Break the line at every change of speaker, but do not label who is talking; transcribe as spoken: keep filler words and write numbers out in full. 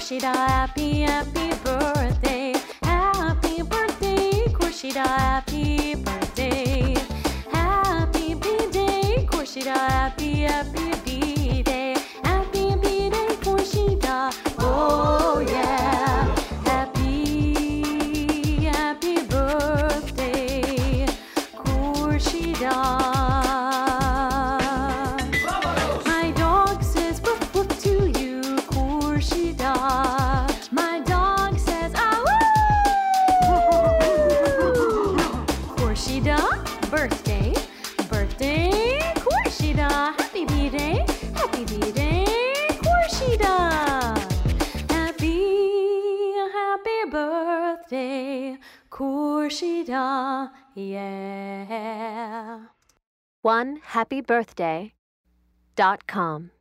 Khurshida, happy, happy birthday. Happy birthday, Khurshida, happy birthday. Happy B-Day, Khurshida, happy, happy B-Day. Happy B-Day, Khurshida, oh yeah. Happy, happy birthday, Khurshida. My dog says woof woof to you, Khurshida. My dog says ah woo. Khurshida, birthday, birthday, Khurshida. Happy B-Day, happy B-Day, Khurshida. Happy, happy birthday, Khurshida, yeah.
one happy birthday dot com